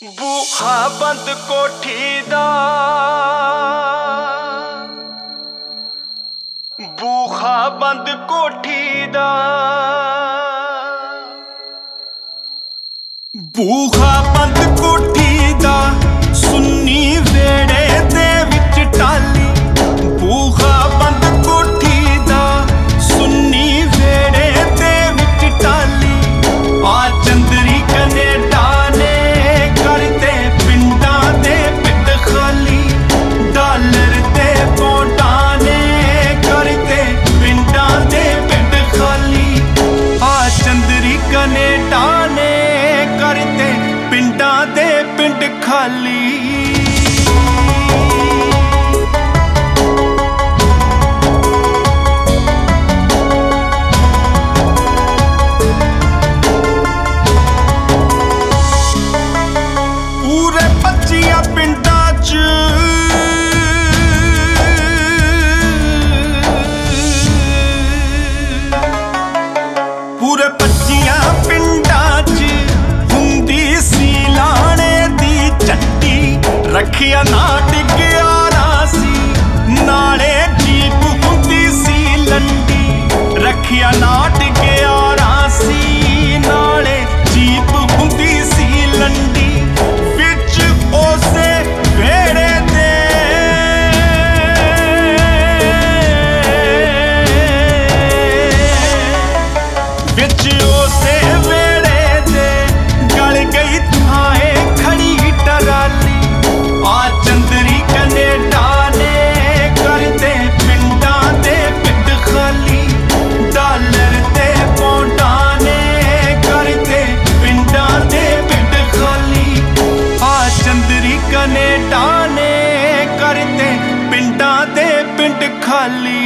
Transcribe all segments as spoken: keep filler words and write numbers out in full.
ਬੂਹਾ ਬੰਦ ਕੋਠੀ ਦਾ, ਬੂਹਾ ਬੰਦ ਕੋਠੀ ਦਾ, ਬੂਹਾ ਬੰਦ ਕੋਠੀ ਦਾ, ਸੁੰਨੀ ਵੇੜੇ ਦੇ ਵਿੱਚ ਟਾਲੀ। ਬੂਹਾ ਬੰਦ ਕੋਠੀ ਦਾ, ਸੁੰਨੀ ਵੇੜੇ ਦੇ ਵਿੱਚ ਟਾਲੀ। ਆ ਚੰਦਰੀ ਕਨੇਡਾ ਨੇ ਕਰਤੇ ਪਿੰਡਾਂ ਦੇ ਪਿੰਡ ਖਾਲੀ। ਡਾਲਰ ਤੇ ਪੌਂਡਾਂ ਨੇ ਕਰਤੇ ਪਿੰਡਾਂ ਦੇ ਪਿੰਡ ਖਾਲੀ। ਆ ਚੰਦਰੀ ਕਨੇਡਾ ਨੇ ਕਰਤੇ ਪਿੰਡਾਂ ਦੇ ਪਿੰਡ ਖਾਲੀ। ਪੂਰੇ ਪੱਚੀਆਂ ਪਿੰਡਾਂ 'ਚ ਪੂਰੇ ਪੱਚੀਆਂ ਪਿੰਡਾਂ 'ਚ ਹੁੰਦੀ ਸੀ ਲਾਣੇ ਦੀ ਚੱਟੀ। ਰੱਖਿਆ ਨਾ ਟਿਕਿਆਰਾ ਸੀ ਨਾਲੇ ਜੀਪ ਹੁੰਦੀ ਸੀ ਲੰਡੀ। ਰੱਖਿਆ ਨਾ ਟਿਕਿਆਰਾ ਸੀ ਨਾਲੇ ਜੀਪ ਹੁੰਦੀ ਸੀ ਲੰਡੀ। ਵਿੱਚ ਉਸੇ ਵੇੜੇ ਦੇ ਵਿੱਚ ਉਸੇ ਵੇੜੇ ਦੇ ਗਲ ਗਈ ਥਾਏ ਖੜੀ ਟਰਾਲੀ। ਆ ਚੰਦਰੀ ਕਨੇਡਾ ਨੇ ਕਰਤੇ ਪਿੰਡਾਂ ਦੇ ਪਿੰਡ ਖਾਲੀ। ਡਾਲਰ ਤੇ ਪੌਂਡਾਂ ਨੇ ਕਰਤੇ ਪਿੰਡਾਂ ਦੇ ਪਿੰਡ ਖਾਲੀ। ਆ ਚੰਦਰੀ ਕਨੇਡਾ ਨੇ ਕਰਤੇ ਪਿੰਡਾਂ ਦੇ ਪਿੰਡ ਖਾਲੀ।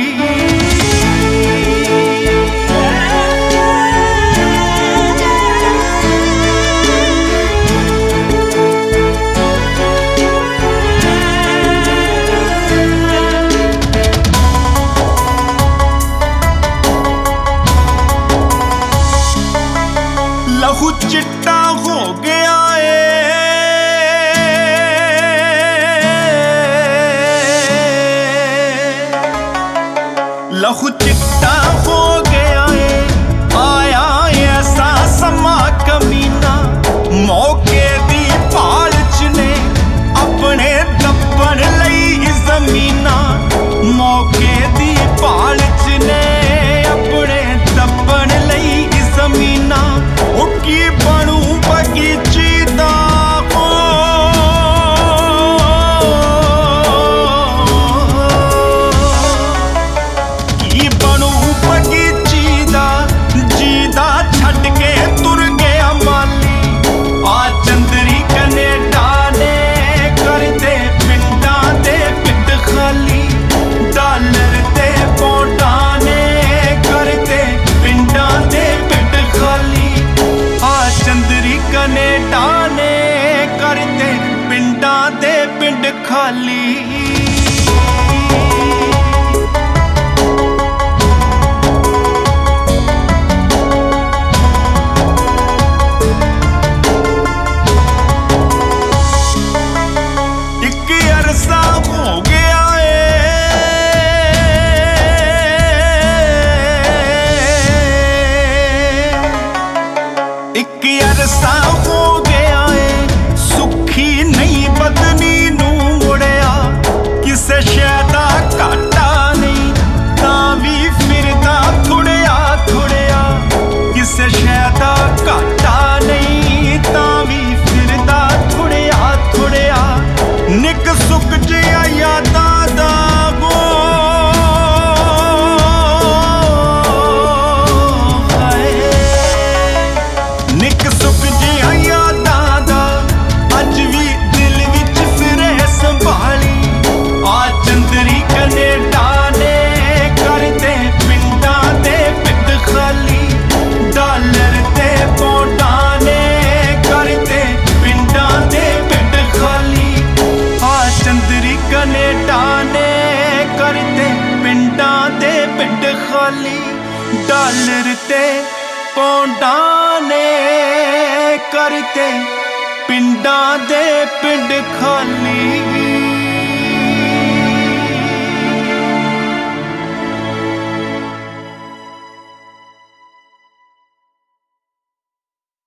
ਲਹੂ ਚਿੱਟਾ ਹੋ ਗਿਆ ਏ, ਲਹੂ ਚਿੱਟਾ ਹੋ ਗਿਆ ਏ। ਆਇਆ ਐਸਾ ਸਮਾਂ ਕਮੀਨਾ ਮੌਕੇ ਦੀ ਭਾਲ 'ਚ ਨੇ ਆਪਣੇ ਦੱਬਣ ਲਈ ਜ਼ਮੀਨਾਂ। ਮੌਕੇ ਦੀ ਭਾਲ 'ਚ ਨੇ ਆਪਣੇ ਦੱਬਣ ਲਈ ਜ਼ਮੀਨਾਂ। ਉਹ ਕੀ ਬਣੂ ਬਗੀਚੀ ਦਾ, ਕੀ ਬਣੂ ਬਗੀਚੀ ਦਾ, ਜੀਦਾ ਛੱਡ ਕੇ ਤੁਰ ਗਿਆ ਮਾਲੀ। ਆ ਚੰਦਰੀ ਕਨੇਡਾ ਨੇ ਕਰਤੇ ਪਿੰਡਾਂ ਦੇ ਪਿੰਡ ਖਾਲੀ। ਡਾਲਰ ਤੇ ਪੌਂਡਾਂ ਨੇ ਕਰਤੇ ਪਿੰਡਾਂ ਦੇ ਪਿੰਡ ਖਾਲੀ। ਆ ਚੰਦਰੀ ਕਨੇਡਾ ਨੇ ਕਰਤੇ ਪਿੰਡਾਂ ਦੇ ਪਿੰਡ ਖਾਲੀ। ਇੱਕ ਅਰਸਾ ਹੋ ਗਿਆ ਏ, ਇੱਕ ਅਰਸਾ ਹੋ ਗਿਆ ਏ। ਸੁੱਖੀ ਨਹੀਂ ਬਦਨੀ ਨੂੰ ਮੁੜਿਆ, ਕਿਸੇ ਸ਼ੈ ਦਾ ਘਾਟਾ ਨਹੀਂ ਤਾਂ ਵੀ ਫਿਰਦਾ ਥੁੜਿਆ ਥੁੜਿਆ। ਕਿਸੇ ਸ਼ੈ ਦਾ ਘਾਟਾ ਨਹੀਂ ਤਾਂ ਵੀ ਫਿਰਦਾ ਥੁੜਿਆ ਥੁੜਿਆ। ਨਿੱਕ ਸੁੱਕ ਜਿਹਾ ਯਾਦਾਂ ਦਾ ਗੋ ਹਾਏ। ਨਿੱਕ ਸੁੱਕ ਜਿਹਾ ਯਾਦਾਂ ਦਾ ਅੱਜ ਵੀ ਦਿਲ ਵਿੱਚ ਫਿਰੇ ਸੰਭਾਲੀ। ਆ ਚੰਦਰੀ ਕਨੇਡਾ ਨੇ ਕਰਤੇ ਪਿੰਡਾਂ ਦੇ ਪਿੰਡ ਖਾਲੀ। ਡਾਲਰ ਤੇ ਪੌਂਡਾਂ ਨੇ ਕਰਤੇ ਪਿੰਡਾਂ ਦੇ ਪਿੰਡ ਖਾਲੀ। ਆ ਚੰਦਰੀ ਕਨੇਡਾ ਨੇ ਕਰਤੇ ਪਿੰਡਾਂ ਦੇ ਪਿੰਡ ਖਾਲੀ। ਡਾਲਰ ਤੇ ਪੌਂਡਾਂ ਨੇ ਕਰਤੇ ਪਿੰਡਾਂ ਦੇ ਪਿੰਡ ਖਾਲੀ